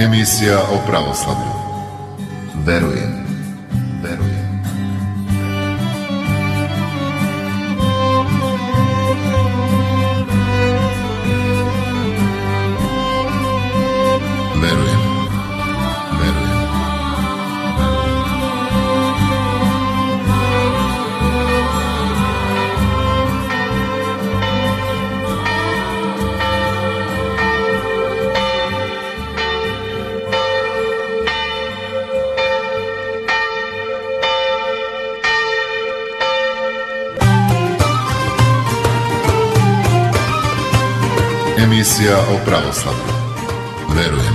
Emisija o pravoslavlju. Verujem. Emisija o pravoslavlju. Verujem.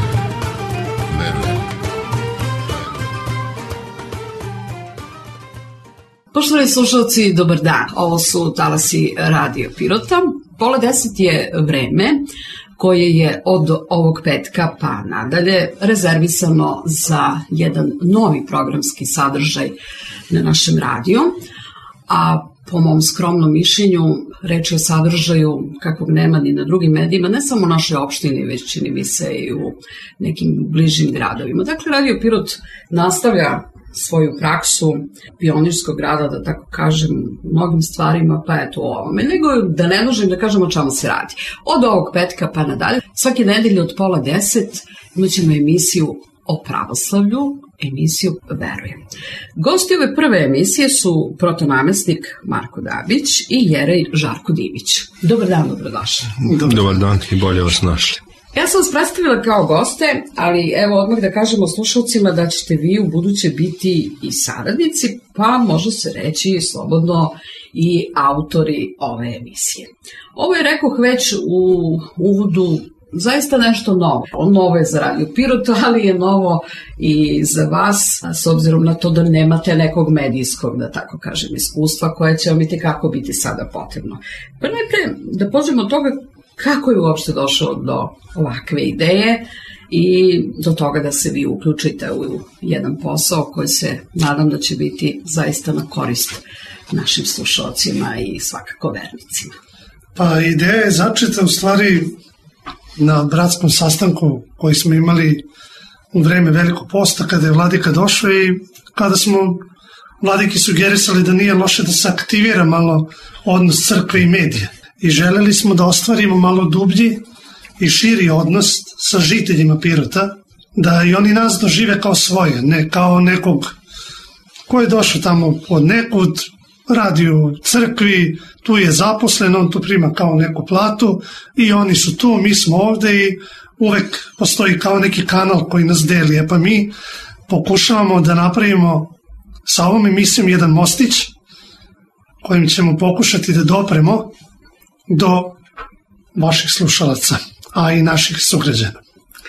Poštovani slušalci, dobar dan. Ovo su talasi Radio Pirota. 9:30 je vreme koje je od ovog petka pa nadalje rezervisano za jedan novi programski sadržaj na našem radiju, a po mom skromnom mišljenju, reč je o sadržaju kakvog nema ni na drugim medijima, ne samo u našoj opštini, već čini mi se i u nekim bližim gradovima. Dakle, Radio Pirot nastavlja svoju praksu pionirskog rada, da tako kažem, mnogim stvarima, pa eto o ovome. Nego da ne dužim da kažem o čemu se radi. Od ovog petka pa nadalje, svake nedelje od 9:30 imat ćemo emisiju o pravoslavlju, emisiju Verujem. Gosti ove prve emisije su protonamestnik Marko Dabić i jerej Žarko Dimić. Dobar dan, dobrodošli. Dobar dan i bolje vas našli. Ja sam vas predstavila kao goste, ali evo odmah da kažemo slušalcima da ćete vi u buduće biti i saradnici, pa može se reći slobodno i autori ove emisije. Ovo je, rekoh već u uvodu, zaista nešto novo. Novo je za Radio Pirot, ali je novo i za vas, s obzirom na to da nemate nekog medijskog, da tako kažem, iskustva koje će vam itekako biti sada potrebno. Pa najpre da pođemo od toga kako je uopšte došlo do ovakve ideje i do toga da se vi uključite u jedan posao koji se nadam da će biti zaista na korist našim slušalcima i svakako vernicima. Pa ideja je začeta u stvari na bratskom sastanku koji smo imali u vreme Velikog posta kada je vladika došao i kada smo vladiki sugerisali da nije loše da se aktivira malo odnos crkve i medija. I želeli smo da ostvarimo malo dublji i širi odnos sa žiteljima Pirota, da i oni nas dožive kao svoje, ne kao nekog ko je došao tamo od nekud, radi u crkvi, tu je zaposlen, on tu prima kao neku platu i oni su tu, mi smo ovde i uvek postoji kao neki kanal koji nas deli. Pa mi pokušavamo da napravimo sa ovom emisijom jedan mostić kojim ćemo pokušati da dopremo do vaših slušalaca, a i naših sugrađana.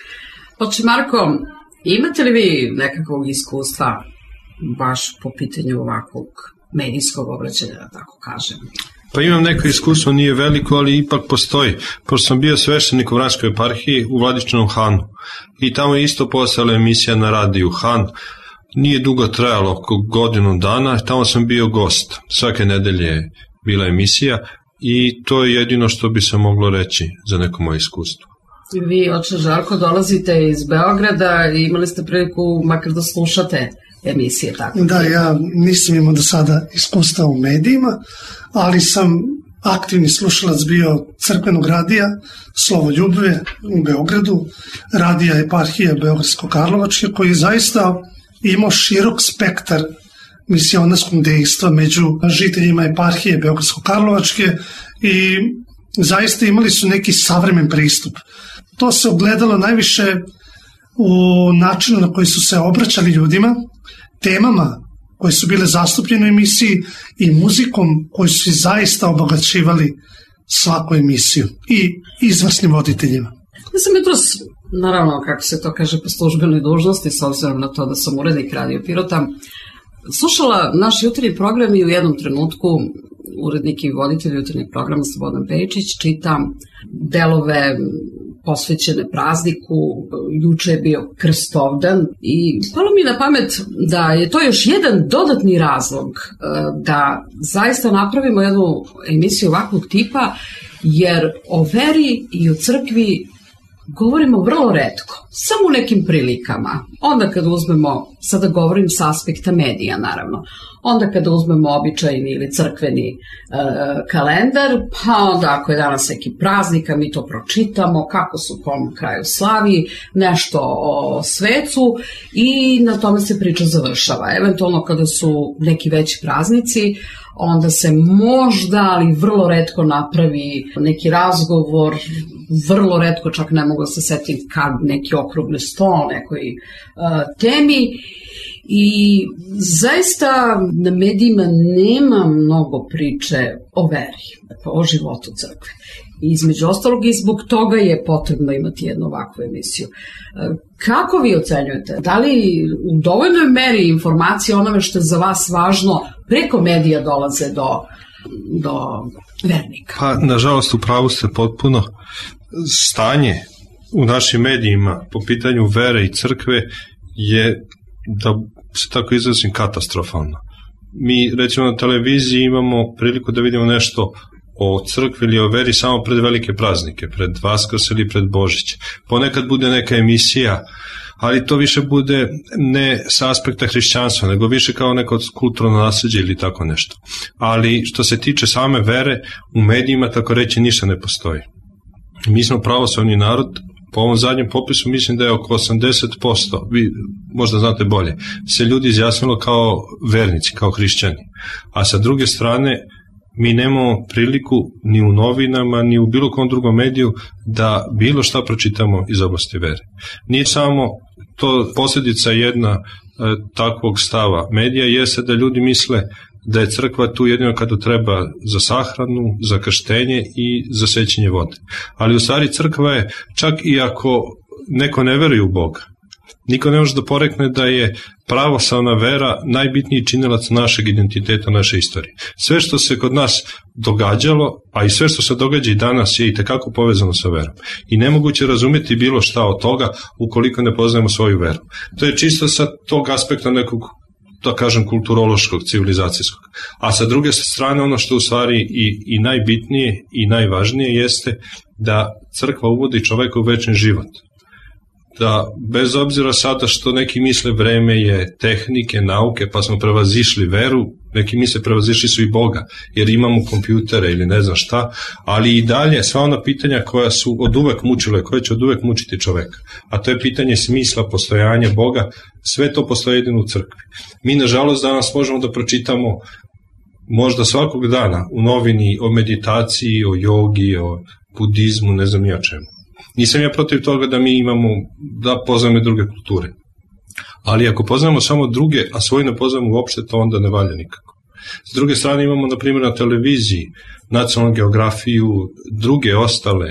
Oče Marko, imate li vi nekakvog iskustva baš po pitanju ovakvog medijskog obraćanja, da tako kažem? Pa imam neko iskustvo, nije veliko, ali ipak postoji. Pošto sam bio sveštenik u Vranjskoj eparhiji u Vladičinom Hanu i tamo je isto postala emisija na radiju Han. Nije dugo trajalo, oko godinu dana, tamo sam bio gost. Svake nedelje je bila emisija i to je jedino što bi se moglo reći za neko moje iskustvo. Vi, oče Žarko, dolazite iz Beograda i imali ste priliku makar da slušate emisije, tako? Da, ja nisam imao do sada iskustva u medijima, ali sam aktivni slušalac bio crkvenog radija Slovo Ljubve u Beogradu, radija eparhije Beogradsko-Karlovačke, koji je zaista imao širok spektar misionarskog dejstva među žiteljima eparhije Beogradsko-Karlovačke i zaista imali su neki savremen pristup. To se ogledalo najviše u načinu na koji su se obraćali ljudima, temama koje su bile zastupljene u emisiji i muzikom koju su zaista obogaćivali svaku emisiju i izvrsnim voditeljima. Ja sam jutros, naravno, kako se to kaže, po službenoj dužnosti, s obzirom na to da sam urednik Radio Pirota, slušala naš jutarnji program i u jednom trenutku urednik i voditelj jutarnjeg programa Slobodan Pejičić čita delove posvećene prazniku. Juče je bio Krstovdan i palo mi na pamet da je to još jedan dodatni razlog da zaista napravimo jednu emisiju ovakvog tipa, jer o veri i o crkvi govorimo vrlo retko, samo u nekim prilikama. Onda kada uzmemo, sada govorim sa aspekta medija naravno, onda kada uzmemo običajni ili crkveni kalendar, pa onda ako je danas neki praznik, a mi to pročitamo, kako su u kom kraju slavi, nešto o svecu i na tome se priča završava. Eventualno kada su neki veći praznici, onda se možda, ali vrlo retko napravi neki razgovor, vrlo retko, čak ne mogu da se setim kad neki okrugli sto o nekoj temi. I zaista na medijima nema mnogo priče o veri, o životu crkve. I između ostalog i zbog toga je potrebno imati jednu ovakvu emisiju. Kako vi ocenjujete? Da li u dovoljnoj meri informacije o onome što je za vas važno preko medija dolaze do vernika? Pa, nažalost, u pravu ste potpuno. Stanje u našim medijima po pitanju vere i crkve je, da se tako izrazim, katastrofalno. Mi, recimo, na televiziji imamo priliku da vidimo nešto o crkvi ili o veri samo pred velike praznike, pred Vaskrs ili pred Božić. Ponekad bude neka emisija, ali to više bude ne sa aspekta hrišćanstva, nego više kao neko kulturno nasljeđe ili tako nešto. Ali što se tiče same vere, u medijima, tako reći, ništa ne postoji. Mi smo pravoslavni narod, po ovom zadnjem popisu mislim da je oko 80%, vi možda znate bolje, se ljudi izjasnilo kao vernici, kao hrišćani. A sa druge strane, mi nemamo priliku ni u novinama, ni u bilo kom drugom mediju da bilo šta pročitamo iz oblasti vere. Nije samo to posljedica jedna takvog stava medija, jeste da ljudi misle da je crkva tu jedino kada treba za sahranu, za krštenje i za sećenje vode. Ali u stvari crkva je, čak i ako neko ne veruje u Boga, niko ne može da porekne da je pravoslavna vera najbitniji činilac našeg identiteta, naše istorije. Sve što se kod nas događalo, a i sve što se događa i danas je i tekako povezano sa verom. I nemoguće razumjeti bilo šta od toga ukoliko ne poznajemo svoju veru. To je čisto sa tog aspekta nekog, da kažem, kulturološkog, civilizacijskog. A sa druge strane, ono što u stvari i najbitnije i najvažnije jeste da crkva uvodi čoveka u večni život. Da bez obzira sada što neki misle vreme je tehnike, nauke, pa smo prevazišli veru, neki misle prevazišli su i Boga, jer imamo kompjutere ili ne znam šta, ali i dalje sva ona pitanja koja su od uvek mučile, koje će od uvek mučiti čoveka, a to je pitanje smisla, postojanja Boga, sve to postoji jedino u crkvi. Mi, nažalost, danas možemo da pročitamo možda svakog dana u novini o meditaciji, o jogi, o budizmu, ne znam ni o čemu. Nisam ja protiv toga da mi imamo, da poznamo druge kulture. Ali ako poznamo samo druge, a svoje ne poznamo uopšte, to onda ne valja nikako. S druge strane imamo, na primjer, na televiziji Nacionalnu geografiju, druge ostale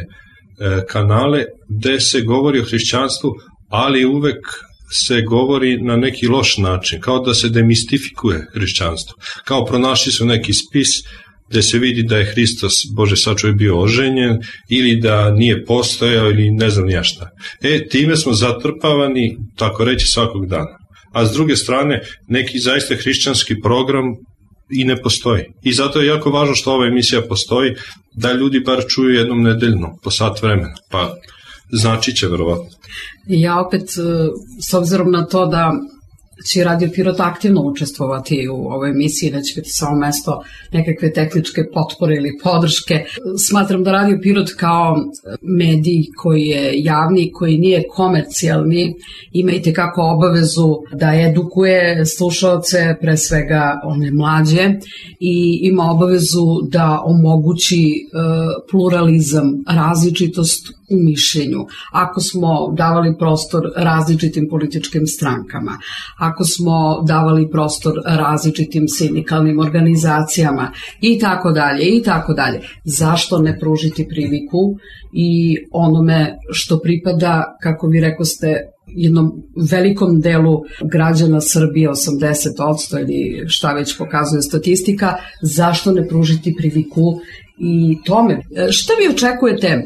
kanale gde se govori o hrišćanstvu, ali uvek se govori na neki loš način, kao da se demistifikuje hrišćanstvo. Kao pronašli su neki spis gde se vidi da je Hristos, Bože sačuvaj, bio oženjen ili da nije postojao ili ne znam ja šta. Time smo zatrpavani, tako reći, svakog dana. A s druge strane, neki zaista hrišćanski program i ne postoji. I zato je jako važno što ova emisija postoji, da ljudi bar čuju jednom nedeljno, po sat vremena. Pa znači će verovatno. Ja opet, s obzirom na to da će Radio Pirot aktivno učestvovati u ovoj emisiji, da će biti samo mesto nekakve tehničke potpore ili podrške. Smatram da Radio Pirot kao medij koji je javni, koji nije komercijalni, ima i tekako obavezu da edukuje slušaoce, pre svega one mlađe, i ima obavezu da omogući pluralizam, različitost u mišljenju. Ako smo davali prostor različitim političkim strankama, ako smo davali prostor različitim sindikalnim organizacijama i tako dalje, zašto ne pružiti priliku i onome što pripada, kako vi rekoste, jednom velikom delu građana Srbije, 80% ili šta već pokazuje statistika, zašto ne pružiti priliku i tome. Šta vi očekujete,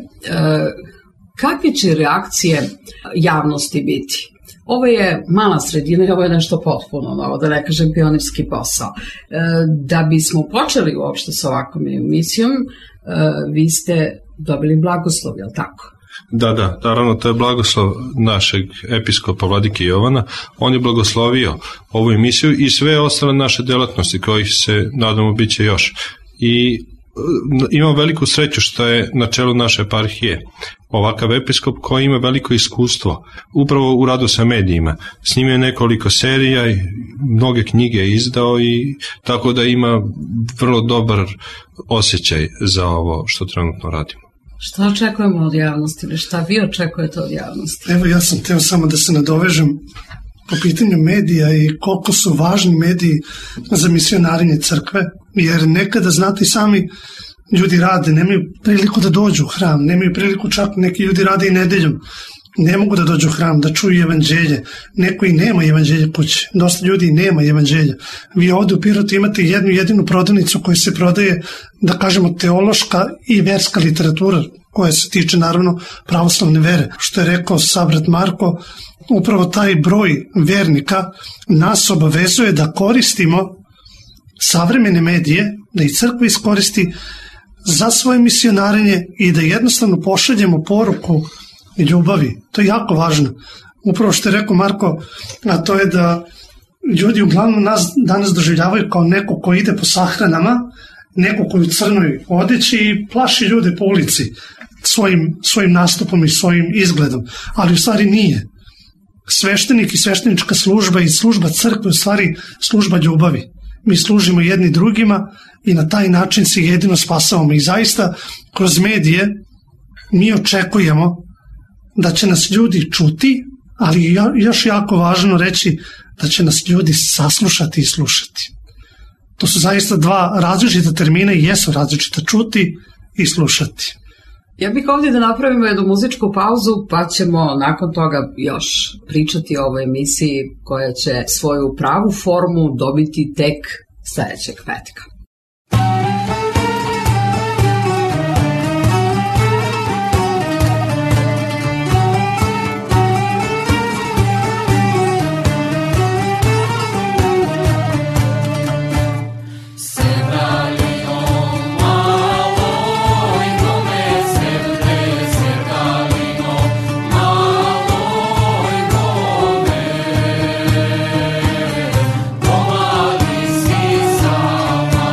kakve će reakcije javnosti biti? Ovo je mala sredina i ovo je nešto potpuno novo, da ne kažem pionirski posao. Da bismo počeli uopšte sa ovakvom emisijom, vi ste dobili blagoslov, je li tako? Da, naravno, to je blagoslov našeg episkopa vladike Jovana. On je blagoslovio ovu emisiju i sve ostale naše delatnosti kojih se, nadamo, bit će još. I imam veliku sreću što je na čelu naše eparhije ovakav episkop koji ima veliko iskustvo upravo u radu sa medijima. Snimio je nekoliko serija i mnoge knjige je izdao i tako da ima vrlo dobar osjećaj za ovo što trenutno radimo. Šta očekujemo od javnosti ili šta vi očekujete od javnosti? Evo, ja sam hteo samo da se nadovežem po pitanju medija i koliko su važni mediji za misionarenje crkve, jer nekada, znate i sami, ljudi rade, nemaju priliku da dođu u hram, nemaju priliku, čak neki ljudi rade i nedeljom, ne mogu da dođu u hram, da čuju evanđelje, neko i nema evanđelje kuće, dosta ljudi i nema evanđelja. Vi ovde u Pirotu imate jednu jedinu prodavnicu koja se prodaje, da kažemo, teološka i verska literatura, koja se tiče naravno pravoslavne vere. Što je rekao sabrat Marko, upravo taj broj vernika nas obavezuje da koristimo savremene medije, da i crkva iskoristi za svoje misionarenje i da jednostavno pošaljemo poruku ljubavi. To je jako važno. Upravo što je rekao Marko, a to je da ljudi uglavnom nas danas doživljavaju kao neko ko ide po sahranama, neko koji u crnoj odeći i plaši ljude po ulici svojim nastupom i svojim izgledom. Ali u stvari nije. Sveštenik i sveštenička služba i služba crkve u stvari služba ljubavi. Mi služimo jedni drugima i na taj način se jedino spasavamo. I zaista kroz medije mi očekujemo da će nas ljudi čuti, ali još jako važno reći da će nas ljudi saslušati i slušati. To su zaista dva različita termina i jesu različita, čuti i slušati. Ja bih ovdje da napravimo jednu muzičku pauzu, pa ćemo nakon toga još pričati o ovoj emisiji koja će svoju pravu formu dobiti tek sljedećeg petka. Sama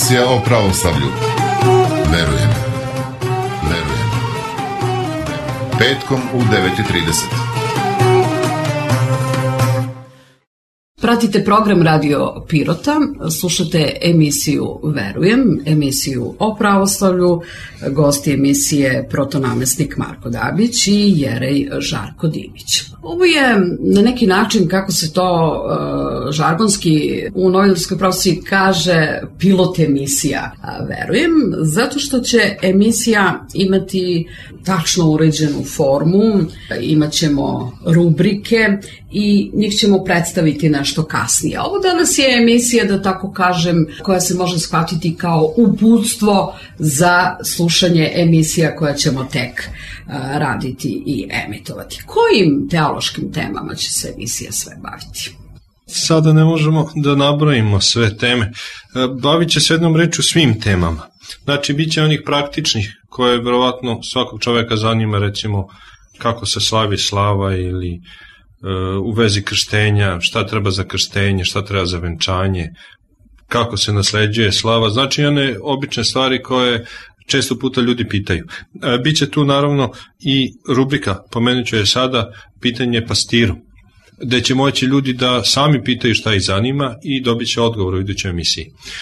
Emisija o pravoslavlju. Verujem. Petkom u 9:30. Pratite program Radio Pirota, slušate emisiju Verujem, emisiju o pravoslavlju, gosti emisije protonamestnik Marko Dabić i jerej Žarko Dimić. Ovo je na neki način, kako se to žargonski u novinarskoj profesiji kaže, pilot emisija Verujem, zato što će emisija imati tačno uređenu formu, imat ćemo rubrike i njih ćemo predstaviti nešto kasnije. Ovo danas je emisija, da tako kažem, koja se može shvatiti kao uputstvo za slušanje emisija koja ćemo tek raditi i emitovati. Kojim teološkim temama će se emisija sve baviti? Sada ne možemo da nabrojimo sve teme. Bavit će se jednom rečju svim temama. Znači, bit će onih praktičnih koje verovatno svakog čoveka zanima, recimo kako se slavi slava ili u vezi krštenja, šta treba za krštenje, šta treba za venčanje, kako se nasleđuje slava, znači one obične stvari koje često puta ljudi pitaju. Biće tu naravno i rubrika, pomenut ću je sada, pitanje pastiru, gde će moći ljudi da sami pitaju šta ih zanima i dobit će odgovor u idućoj emisiji.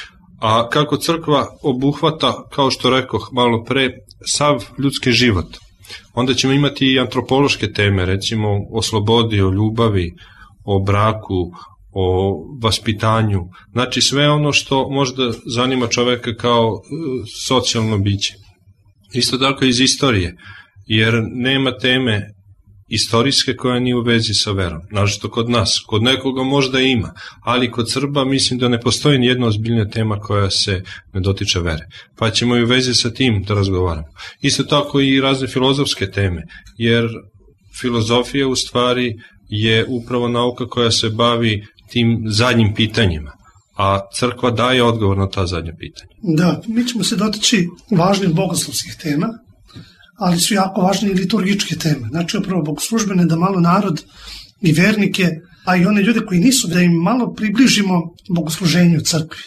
A kako crkva obuhvata, kao što rekoh malo pre, sav ljudski život, onda ćemo imati i antropološke teme, recimo o slobodi, o ljubavi, o braku, o vaspitanju, znači sve ono što možda zanima čoveka kao socijalno biće. Isto tako iz istorije, jer nema teme istorijske koja nije u vezi sa verom, nažalost kod nas, kod nekoga možda ima, ali kod Srba mislim da ne postoji nijedna ozbiljna tema koja se ne dotiče vere, pa ćemo i u vezi sa tim da razgovaramo. Isto tako i razne filozofske teme, jer filozofija u stvari je upravo nauka koja se bavi tim zadnjim pitanjima, a crkva daje odgovor na ta zadnja pitanja. Da, mi ćemo se dotići važnih bogoslovskih tema, ali su jako važne i liturgičke teme. Znači, upravo bogoslužbene, da malo narod i vernike, a i one ljude koji nisu, da im malo približimo bogosluženju crkvi.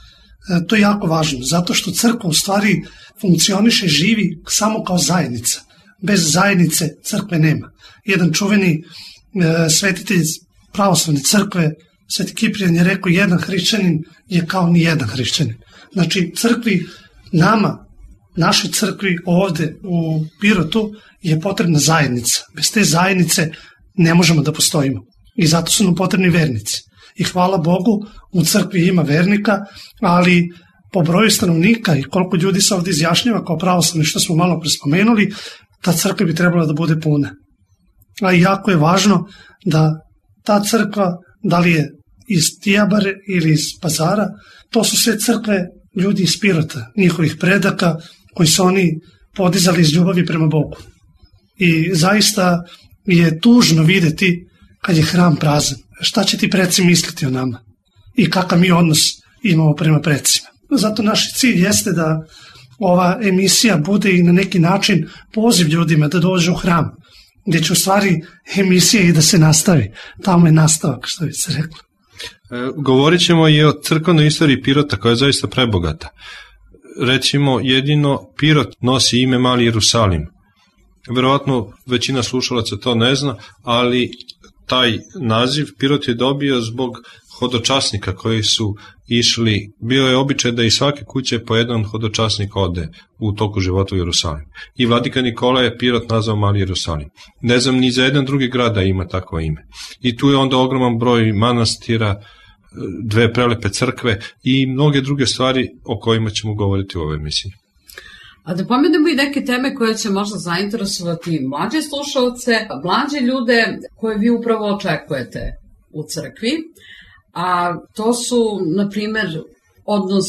To je jako važno, zato što crkva u stvari funkcioniše, živi samo kao zajednica. Bez zajednice crkve nema. Jedan čuveni svetitelj pravoslavne crkve, Sveti Kiprijan, je rekao, jedan hrišćanin je kao ni jedan hrišćanin. Znači, crkvi nama, našoj crkvi ovde u Pirotu je potrebna zajednica. Bez te zajednice ne možemo da postojimo. I zato su nam potrebni vernici. I hvala Bogu, u crkvi ima vernika, ali po broju stanovnika i koliko ljudi se ovde izjašnjava kao pravoslavni, što smo malo prespomenuli, ta crkva bi trebala da bude puna. A jako je važno da ta crkva, da li je iz Tijabare ili iz Pazara, to su sve crkve ljudi iz Pirota, njihovih predaka, koji su oni podizali iz ljubavi prema Bogu. I zaista je tužno videti kad je hram prazan. Šta će ti preci misliti o nama? I kakav mi odnos imamo prema precima? Zato naš cilj jeste da ova emisija bude i na neki način poziv ljudima da dođu u hram, gdje će u stvari emisija i da se nastavi. Tamo je nastavak, što bi se reklo. Govorit ćemo i o crkvenoj istoriji Pirota, koja je zaista prebogata. Recimo, jedino Pirot nosi ime Mali Jerusalim. Verovatno većina slušalaca to ne zna, ali taj naziv Pirot je dobio zbog hodočasnika koji su išli. Bio je običaj da iz svake kuće po jedan hodočasnik ode u toku života u Jerusalim. I vladika Nikola je Pirot nazvao Mali Jerusalim. Ne znam ni za jedan drugi grad da ima takvo ime. I tu je onda ogroman broj manastira, dve prelepe crkve i mnoge druge stvari o kojima ćemo govoriti u ovoj emisiji. A da pomenemo i neke teme koje će možda zainteresovati mlađe slušalce, mlađe ljude koje vi upravo očekujete u crkvi, a to su, na primer, odnos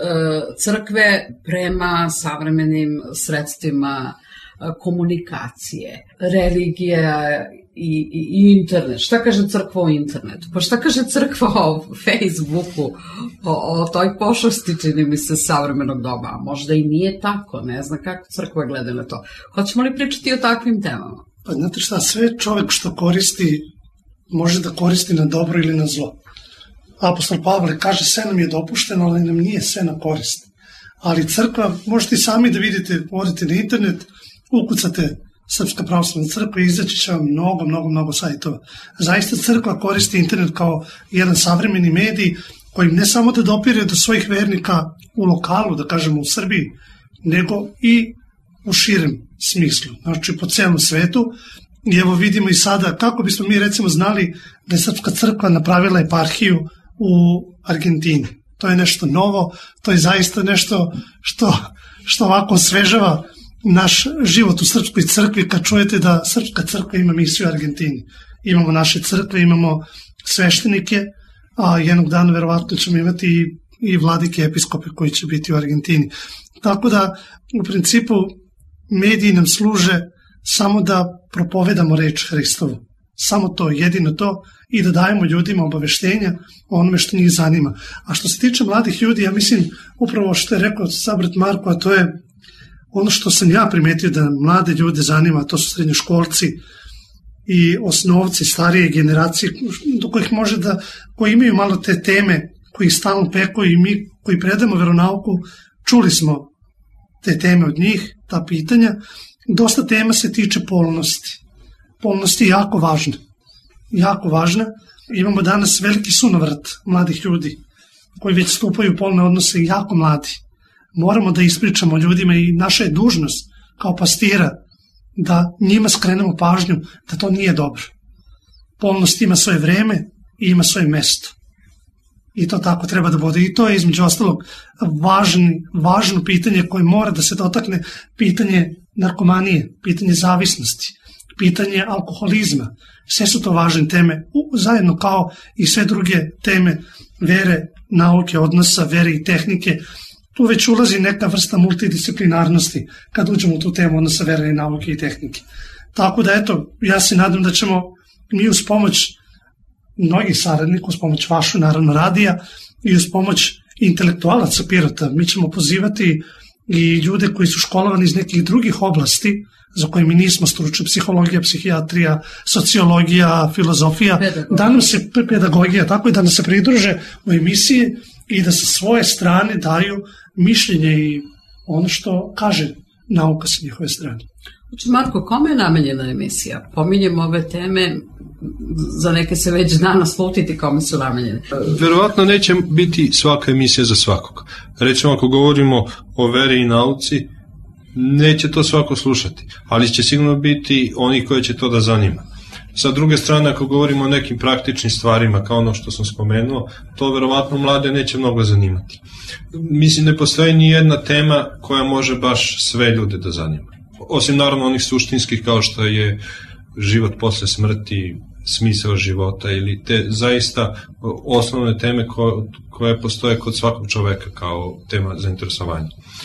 crkve prema savremenim sredstvima komunikacije, religija i internet. Šta kaže crkva o internetu? Pa šta kaže crkva o Facebooku, o toj pošasti, čini mi se, savremenog doba? Možda i nije tako, ne znam kako crkva gleda na to. Hoćemo li pričati o takvim temama? Pa znate šta, sve čovek što koristi može da koristi na dobro ili na zlo. apostol Pavle kaže sve nam je dopušteno, ali nam nije sve na korist. Ali crkva, možete i sami da vidite, odete na internet, ukucate Srpska pravoslavna crkva i izaći će vam mnogo sajtova. Zaista crkva koristi internet kao jedan savremeni medij koji ne samo da dopire do svojih vernika u lokalu, da kažemo u Srbiji, nego i u širem smislu, znači po celom svetu. I evo vidimo i sada kako bismo mi recimo znali da je Srpska crkva napravila eparhiju u Argentini. To je nešto novo, to je zaista nešto što ovako osvežava naš život u Srpskoj crkvi kad čujete da Srpska crkva ima misiju u Argentini. Imamo naše crkve, imamo sveštenike, a jednog dana verovatno ćemo imati i vladike episkope koji će biti u Argentini. Tako da u principu mediji nam služe samo da propovedamo reč Hristovu. Samo to, jedino to, i da dajemo ljudima obaveštenja o onome što njih zanima. A što se tiče mladih ljudi, ja mislim upravo što je rekao sabrat Marko, a to je ono što sam ja primetio da mlade ljude zanima, to su srednjoškolci i osnovci, starije generacije, do kojih koji imaju malo te teme, koji stalno pekuju, i mi koji predamo veronauku, čuli smo te teme od njih, ta pitanja. Dosta tema se tiče polnosti. Polnost je jako važna. Imamo danas veliki sunovrat mladih ljudi koji već stupaju u polne odnose jako mladi. Moramo da ispričamo ljudima i naša je dužnost kao pastira da njima skrenemo pažnju da to nije dobro. Polnost ima svoje vreme i ima svoje mesto. I to tako treba da bude. I to je između ostalog važno pitanje koje mora da se dotakne, pitanje narkomanije, pitanje zavisnosti, pitanje alkoholizma. Sve su to važne teme, zajedno kao i sve druge teme vere, nauke, odnosa, vere i tehnike. Tu već ulazi neka vrsta multidisciplinarnosti kad uđemo u tu temu odnosa vere i nauke i tehnike. Tako da eto, ja se nadam da ćemo mi uz pomoć mnogih saradnika, uz pomoć vašu, naravno radija, i uz pomoć intelektualaca Pirota, mi ćemo pozivati i ljude koji su školovani iz nekih drugih oblasti za koje mi nismo stručni, psihologija, psihijatrija, sociologija, filozofija, da nam se pedagogija, tako i da nam se pridruže u emisiji i da sa svoje strane daju mišljenje i ono što kaže nauka sa njihove strane. Znači, Marko, kome je namenjena emisija? Pominjemo ove teme, za neke se već zna naslutiti kome su namenjene. Verovatno neće biti svaka emisija za svakog. Recimo, ako govorimo o veri i nauci, neće to svako slušati, ali će sigurno biti oni koji će to da zanima. Sa druge strane, ako govorimo o nekim praktičnim stvarima, kao ono što sam spomenuo, to verovatno mlade neće mnogo zanimati. Mislim, ne postoji ni jedna tema koja može baš sve ljude da zanima. Osim naravno onih suštinskih kao što je život posle smrti, smisao života ili te zaista osnovne teme koje postoje kod svakog čoveka kao tema za interesovanje.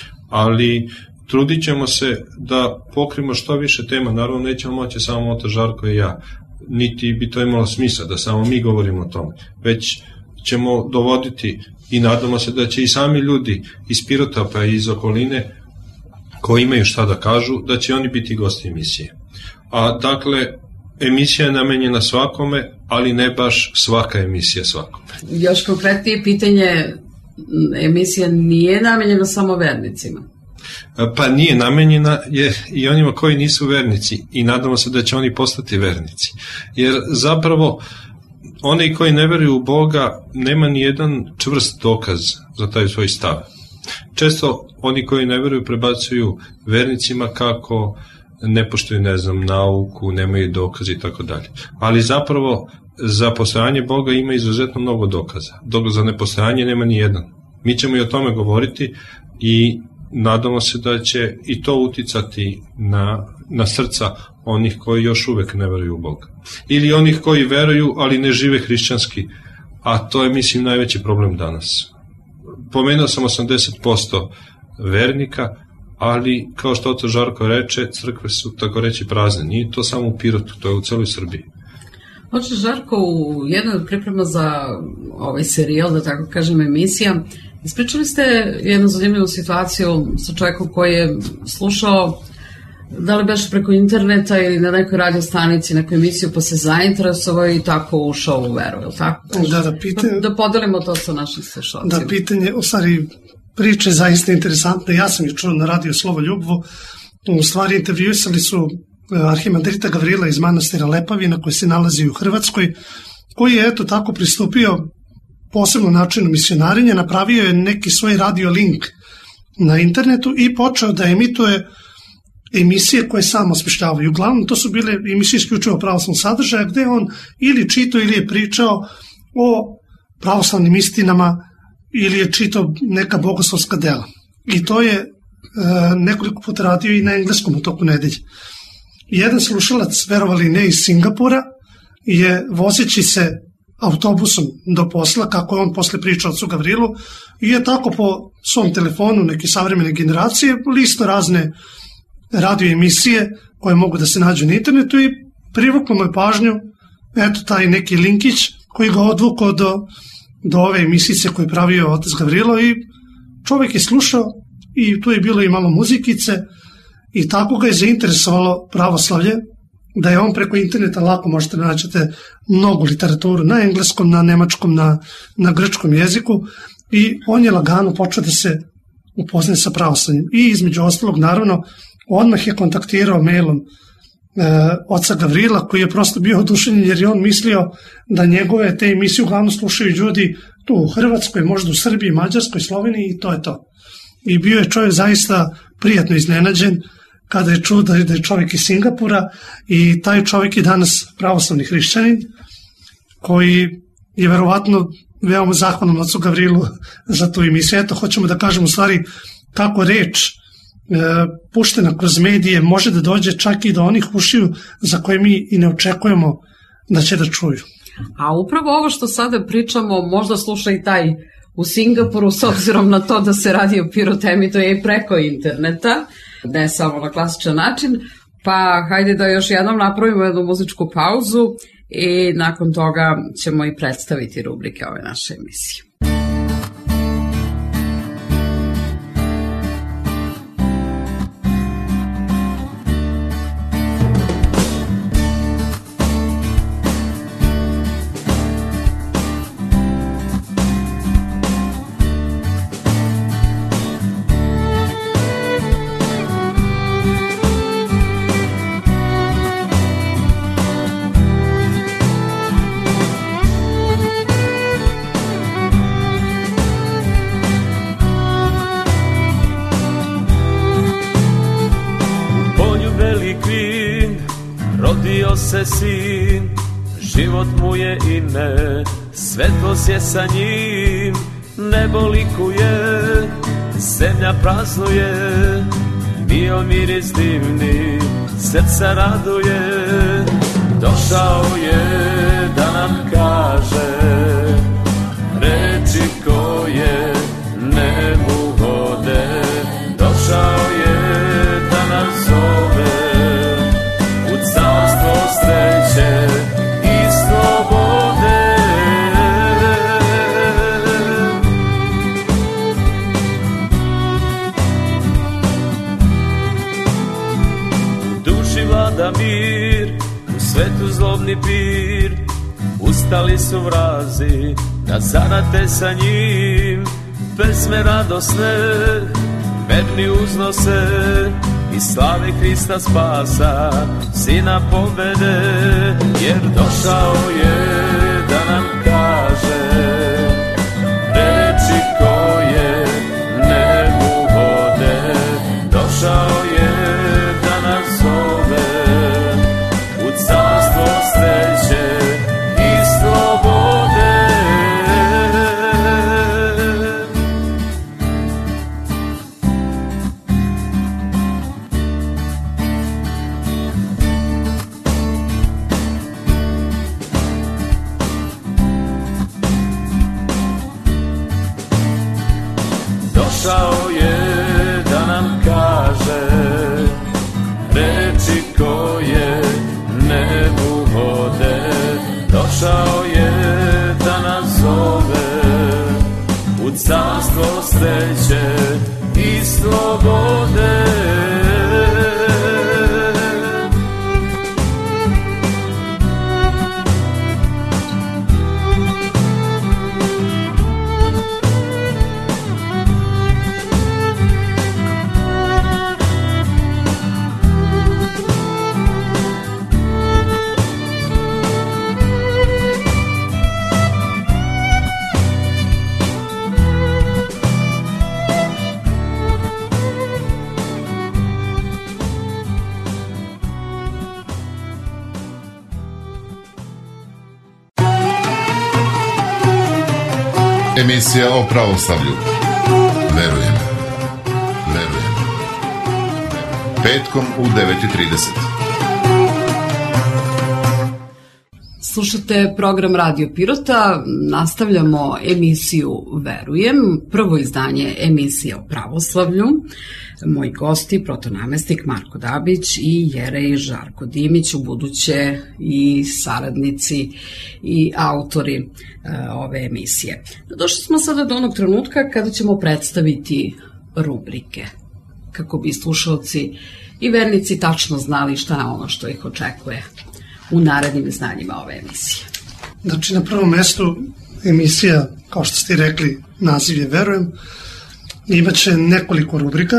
Ali trudit ćemo se da pokrimo što više tema, naravno nećemo moći samo otac Žarko i ja, niti bi to imalo smisla da samo mi govorimo o tome, već ćemo dovoditi i nadamo se da će i sami ljudi iz Pirota pa i iz okoline koji imaju šta da kažu, da će oni biti gosti emisije. A dakle, emisija je namenjena svakome, ali ne baš svaka emisija svakome. Još konkretnije pitanje, emisija nije namenjena samo vernicima? Pa nije, namenjena je i onima koji nisu vernici i nadamo se da će oni postati vernici. Jer zapravo, oni koji ne veruju u Boga nema ni jedan čvrst dokaz za taj svoj stav. Često oni koji ne veruju prebacuju vernicima kako ne poštuju, nauku, nemaju dokaze i tako dalje. Ali zapravo za postojanje Boga ima izuzetno mnogo dokaza. Dok za nepostojanje nema ni jedan. Mi ćemo i o tome govoriti i nadamo se da će i to uticati na srca onih koji još uvek ne veruju u Boga. Ili onih koji veruju, ali ne žive hrišćanski. A to je, mislim, najveći problem danas. Pomenuo sam 80% vernika, ali kao što otac Žarko reče, crkve su tako reći prazne. Nije to samo u Pirotu, to je u celoj Srbiji. Otac Žarko, u jednoj od priprema za ovaj serijal, da tako kažem, emisija, ispričali ste jednu zanimljivu situaciju sa čovjekom koji je slušao Da li beš preko interneta ili na nekoj radio stanici, neku emisiju, pa se zainteresovao i tako ušao u veru, je li tako? Da podelimo to sa našim slušalcima. Da, pitanje, u stvari, priče zaista interesantne. Ja sam je čuo na radio Slovo Ljubovo. U stvari, intervjuisali su arhimandrita Gavrila iz manastira Lepavina, koji se nalazi u Hrvatskoj, koji je eto tako pristupio posebno načinu misionarenja, napravio je neki svoj radio link na internetu i počeo da emituje emisije koje sam osmišljavaju. Uglavnom to su bile emisije isključivo pravoslavnog sadržaja, gde on ili čitao ili je pričao o pravoslavnim istinama ili je čitao neka bogoslovska dela. I to je nekoliko puta radio i na engleskom u toku nedelje. Jedan slušalac, verovali ne, iz Singapura, je vozeći se autobusom do posla, kako je on posle pričao ocu Gavrilu, i je tako po svom telefonu neke savremene generacije listo razne radio emisije koje mogu da se nađu na internetu i privuklo mu je pažnju eto taj neki linkić koji ga odvukao do ove emisice koje je pravio otac Gavrilo i čovjek je slušao i tu je bilo i malo muzikice i tako ga je zainteresovalo pravoslavlje, da je on preko interneta lako možete naćete mnogu literaturu na engleskom, na nemačkom, na grčkom jeziku i on je lagano počeo da se upoznaje sa pravoslavljem. I između ostalog, naravno, odmah je kontaktirao mailom oca Gavrila, koji je prosto bio oduševljen jer je on mislio da njegove te emisije uglavnom slušaju ljudi tu u Hrvatskoj, možda u Srbiji, Mađarskoj, Sloveniji i to je to. I bio je čovjek zaista prijatno iznenađen kada je čuo da je čovjek iz Singapura i taj čovjek je danas pravoslavni hrišćanin koji je verovatno veoma zahvalan ocu Gavrilu za tu emisiju. Eto, hoćemo da kažemo u stvari kako reč puštena kroz medije može da dođe čak i do onih ušiju za koje mi i ne očekujemo da će da čuju. A upravo ovo što sada pričamo možda sluša i taj u Singapuru, s obzirom na to da se Radio Pirot emituje i preko interneta, ne samo na klasičan način, pa hajde da još jednom napravimo jednu muzičku pauzu i nakon toga ćemo i predstaviti rubrike ove naše emisije. Se sin, život mu je ime, svetlost je sa njim, nebo likuje, zemlja praznuje, bio miris divni, srca raduje, došao je da nam kaže reči koje ne mu vode, došao je da nas zove sreće i slobode. U duši vlada mir, u svetu zlobni pir, ustali su vrazi da zarate sa njim, pesme radosne, verni uznose i slave Hrista spasa, Sina pobede, jer došao je da nam kaže reči koje ne mu vode, došao je da nas zove u carstvo sreće i slobode. Došao je da nam kaže reči koje ne mu vode, došao je da nas zove u carstvo sreće i slobode. Emisija o pravoslavlju. Verujem. Petkom u 9:30. Slušate program Radio Pirota, nastavljamo emisiju Verujem, prvo izdanje emisije o pravoslavlju. Moji gosti, protonamestnik Marko Dabić i jerej Žarko Dimić, u buduće i saradnici i autori ove emisije. Došli smo sada do onog trenutka kada ćemo predstaviti rubrike, kako bi slušalci i vernici tačno znali šta je ono što ih očekuje u narednim izdanjima ove emisije. Znači, na prvom mestu emisija, kao što ste rekli, naziv je Verujem, imaće nekoliko rubrika.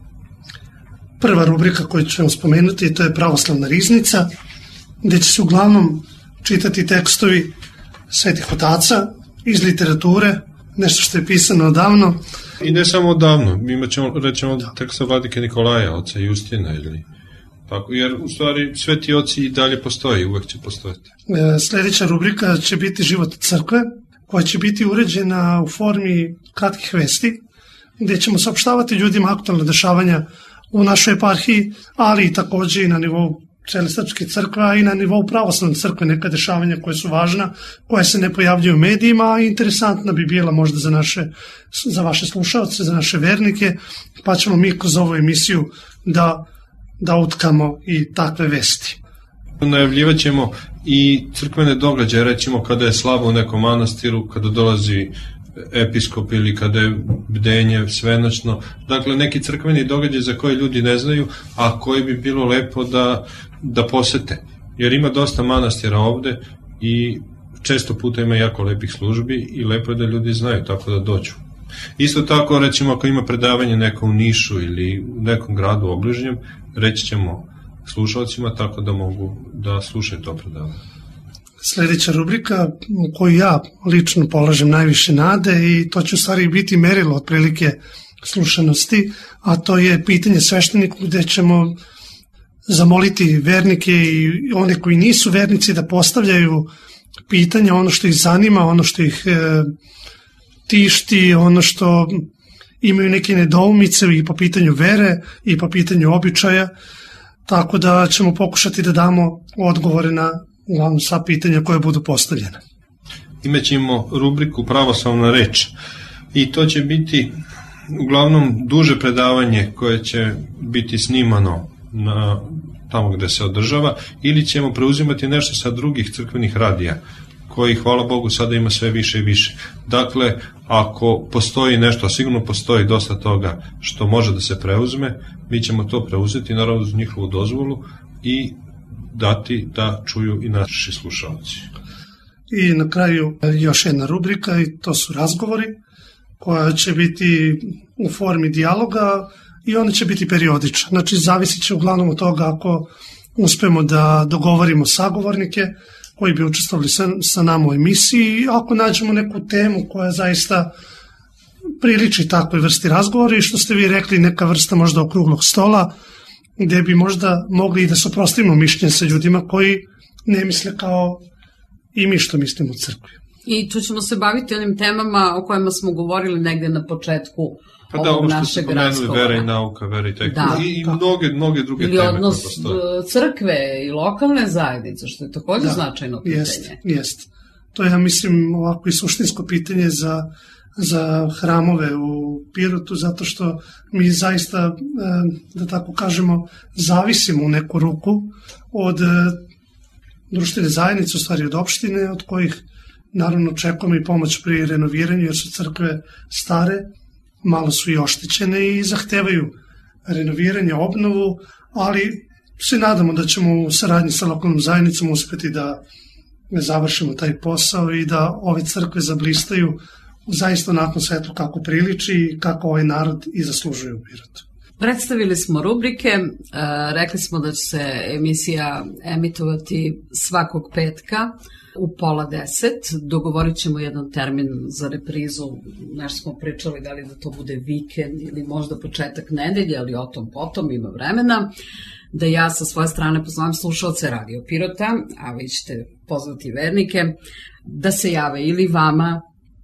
Prva rubrika koju ćemo spomenuti, to je Pravoslavna riznica, gde će se uglavnom čitati tekstovi svetih otaca iz literature, nešto što je pisano odavno. I ne samo odavno, imaćemo, rećemo, teksta vladike Nikolaja, oca Justina ili tako, jer u stvari sveti oci i dalje postoji, uvek će postojati. Sljedeća rubrika će biti Život crkve, koja će biti uređena u formi kratkih vesti, gde ćemo saopštavati ljudima aktualne dešavanja u našoj eparhiji, ali i takođe i na nivou cele srpske crkve i na nivou pravoslavne crkve, neka dešavanja koje su važna, koje se ne pojavljuju u medijima, a interesantna bi bila možda za vaše slušalce, za naše vernike, pa ćemo mi kroz ovu emisiju da utkamo i takve vesti. Najavljivat ćemo i crkvene događaje, recimo kada je slava u nekom manastiru, kada dolazi episkop ili kada je bdenje svenoćno. Dakle, neki crkveni događaj za koje ljudi ne znaju, a koji bi bilo lepo da posete. Jer ima dosta manastira ovde i često puta ima jako lepih službi i lepo je da ljudi znaju, tako da dođu. Isto tako, recimo, ako ima predavanje neko u Nišu ili u nekom gradu obližnjem, reći ćemo slušalcima tako da mogu da slušaju to predavanje. Sljedeća rubrika u koju ja lično polažem najviše nade, i to će u stvari biti merilo otprilike slušanosti, a to je pitanje svešteniku, gde ćemo zamoliti vernike i one koji nisu vernici da postavljaju pitanja, ono što ih zanima, ono što ih tišti, ono što imaju neke nedoumice i po pitanju vere i po pitanju običaja, tako da ćemo pokušati da damo odgovore na uglavnom sva pitanja koje budu postavljene. Imaćemo rubriku Pravoslavna reč i to će biti uglavnom duže predavanje koje će biti snimano tamo gde se održava, ili ćemo preuzimati nešto sa drugih crkvenih radija, koji, hvala Bogu, sada ima sve više i više. Dakle, ako postoji nešto, a sigurno postoji dosta toga što može da se preuzme, mi ćemo to preuzeti, naravno uz njihovu dozvolu, i dati da čuju i naši slušalci. I na kraju još jedna rubrika, i to su razgovori, koja će biti u formi dijaloga i ona će biti periodična. Znači, zavisit će uglavnom od toga ako uspemo da dogovorimo sagovornike koji bi učestvovali sa nama u emisiji, ako nađemo neku temu koja zaista priliči takvoj vrsti razgovora, i što ste vi rekli, neka vrsta možda okruglog stola, gde bi možda mogli i da suprotstavimo mišljenje sa ljudima koji ne misle kao i mi što mislimo u crkvi. I tu ćemo se baviti onim temama o kojima smo govorili negde na početku ovog našeg razgovora. Vera i nauka, vera i tehnika, i mnoge druge ili teme. Ili odnos crkve i lokalne zajednice, što je takođe značajno pitanje. Jest. To je, ja mislim, ovako i suštinsko pitanje za hramove u Pirotu, zato što mi zaista, da tako kažemo, zavisimo u neku ruku od društvene zajednice, u stvari od opštine, od kojih naravno očekujemo i pomoć pri renoviranju, jer su crkve stare, malo su i oštećene i zahtevaju renoviranje, obnovu, ali se nadamo da ćemo u saradnji sa lokalnom zajednicom uspeti da završimo taj posao i da ove crkve zablistaju zaista onako svetlo kako priliči i kako ovaj narod i zaslužuje u Pirotu. Predstavili smo rubrike, rekli smo da će se emisija emitovati svakog petka u 9:30. Dogovorit ćemo jedan termin za reprizu, nešto smo pričali da li da to bude vikend ili možda početak nedelje, ali o tom potom ima vremena. Da ja sa svoje strane pozovem slušalce Radio Pirota, a vi ćete pozvati vernike, da se jave ili vama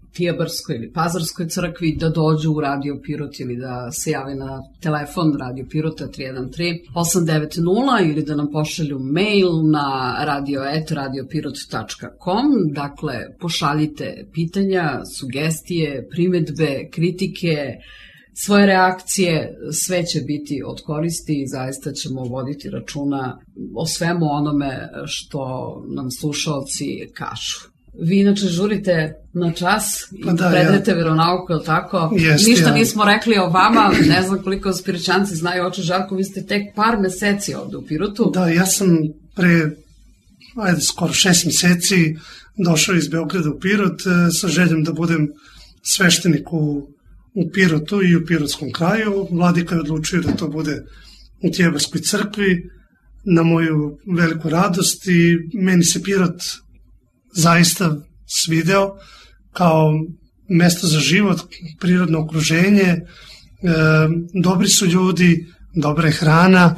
Tijebarskoj ili Pazarskoj crkvi da dođu u Radio Pirot ili da se jave na telefon Radio Pirota 313-890 ili da nam pošalju mail na radio@radiopirot.com. Dakle, pošaljite pitanja, sugestije, primedbe, kritike, svoje reakcije, sve će biti od koristi i zaista ćemo voditi računa o svemu onome što nam slušalci kažu. Vi inače žurite na čas i predajete veronauku, je li tako? Ništa nismo rekli o vama, ne znam koliko Pirićanci znaju. Oče Žarko, vi ste tek par meseci ovde u Pirotu. Da, ja sam pre skoro 6 meseci došao iz Beograda u Pirot sa željom da budem sveštenik u Pirotu i u Pirotskom kraju. Vladika je odlučio da to bude u Tijebarskoj crkvi, na moju veliku radost, i meni se Pirot zaista svideo kao mesto za život, prirodno okruženje, dobri su ljudi, dobra je hrana,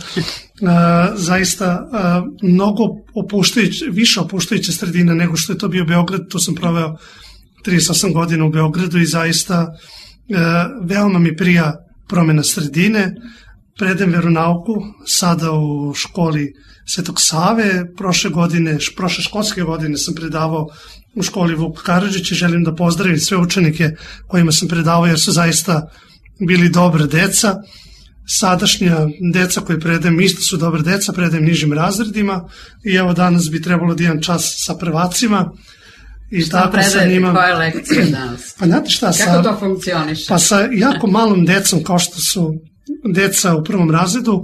zaista mnogo više opuštajuća sredina nego što je to bio Beograd. Tu sam proveo 38 godina u Beogradu i zaista veoma mi prija promjena sredine. Predajem veronauku sada u školi Svetog Save. Prošle školske godine sam predavao u školi Vuk Karadžić i želim da pozdravim sve učenike kojima sam predavao jer su zaista bili dobra deca. Sadašnja deca koje predajem isto su dobra deca, predajem nižim razredima i evo danas bi trebalo da imam čas sa prvacima. I šta predajete, koje lekcije danas? Pa znate šta, kako to funkcioniše? Pa sa jako malom decom kao što su deca u prvom razredu,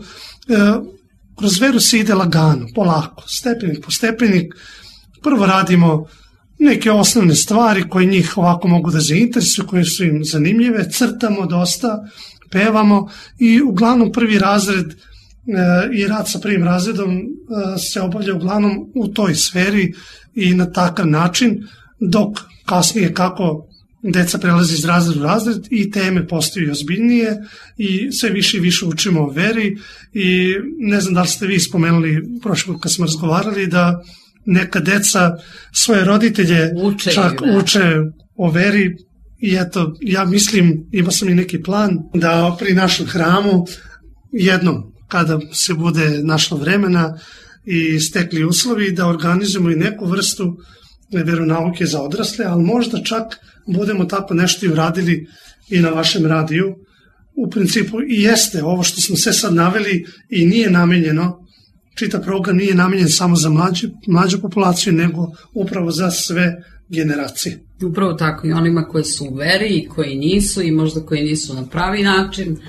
kroz veru se ide lagano, polako, stepenik po stepenik. Prvo radimo neke osnovne stvari koje njih ovako mogu da zainteresuju, koje su im zanimljive, crtamo dosta, pevamo i uglavnom prvi razred i rad sa prvim razredom se obavlja uglavnom u toj sferi i na takav način, dok kasnije kako deca prelaze iz razreda u razred i teme postaju ozbiljnije i sve više i više učimo o veri. I ne znam da li ste vi spomenuli prošle put kad smo razgovarali da neka deca svoje roditelje uče o veri. I eto, ja mislim, imao sam i neki plan da pri našem hramu jednom kada se bude našlo vremena i stekli uslovi da organizujemo i neku vrstu veronauke za odrasle, ali možda čak budemo tako nešto i uradili i na vašem radiju. U principu i jeste ovo što smo sve sad naveli i nije namenjeno, čitav program nije namenjen samo za mlađu populaciju, nego upravo za sve generacije. Upravo tako, i onima koji su u veri i koji nisu i možda koji nisu na pravi način.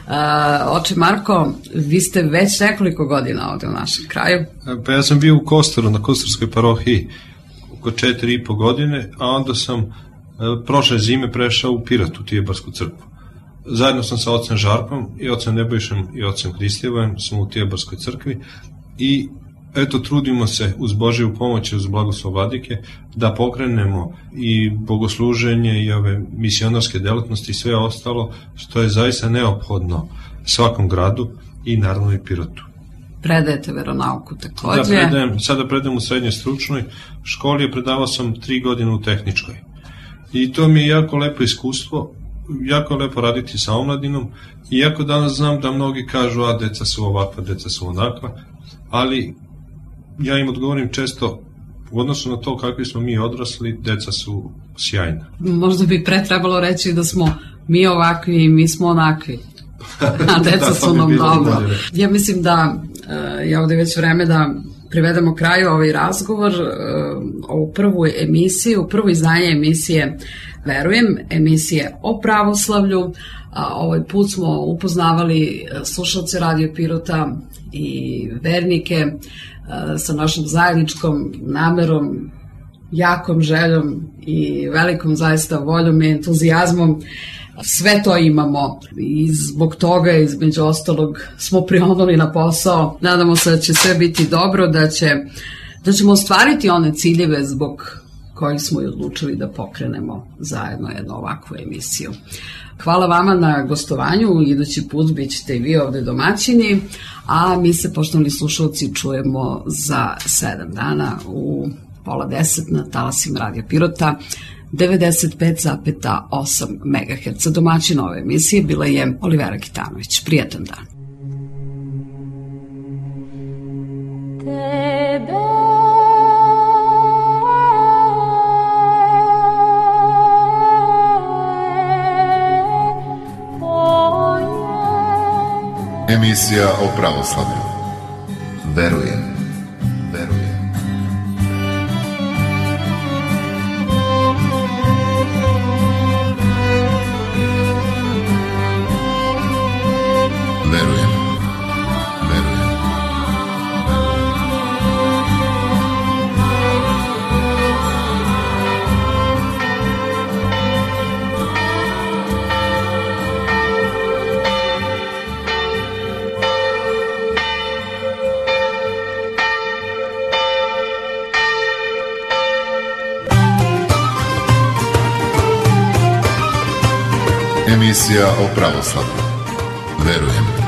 Oče Marko, vi ste već nekoliko godina ovde u našem kraju. Pa ja sam bio u Kostoru, na Kostorskoj parohiji oko 4,5 godine, a onda sam prošle zime prešao u Pirot, u Tijebarsku crkvu. Zajedno sam sa ocem Žarkom i ocem Nebojšem i ocem Hristijevojem sam u Tijebarskoj crkvi i eto, trudimo se uz Božiju pomoć i uz blagoslov Vladike da pokrenemo i bogosluženje i ove misionarske delatnosti i sve ostalo što je zaista neophodno svakom gradu i naravno i Pirotu. Predajete veronauku takođe? Sada predajem u srednjoj stručnoj školi, a predavao sam 3 godine u tehničkoj. I to mi je jako lepo iskustvo, jako lepo raditi sa omladinom, iako danas znam da mnogi kažu, a deca su ovakva, deca su onakva, ali ja im odgovorim često, u odnosu na to kakvi smo mi odrasli, deca su sjajna. Možda bi pre trebalo reći da smo mi ovakvi i mi smo onakvi, a deca su nam dobro. Ja mislim da je ovde već vreme da privedemo kraju ovaj razgovor, ovu prvu emisiju, prvo izdanje emisije Verujem, emisije o pravoslavlju. Ovaj put smo upoznavali slušalce Radio Pirota i vernike sa našom zajedničkom namerom, jakom željom i velikom zaista voljom i entuzijazmom. Sve to imamo i zbog toga, između ostalog, smo prionuli na posao. Nadamo se da će sve biti dobro, da ćemo ostvariti one ciljeve zbog kojih smo i odlučili da pokrenemo zajedno jednu ovakvu emisiju. Hvala vama na gostovanju, idući put bit ćete i vi ovde domaćini, a mi se, poštovani slušalci, čujemo za 7 dana u 9:30 na talasima Radio Pirota. 95,8 MHz. Domaćin ove emisije bila je Olivera Kitanović. Prijatan dan. Emisija o pravoslavlju. Verujem. Emisija o pravoslavlju. Verujem.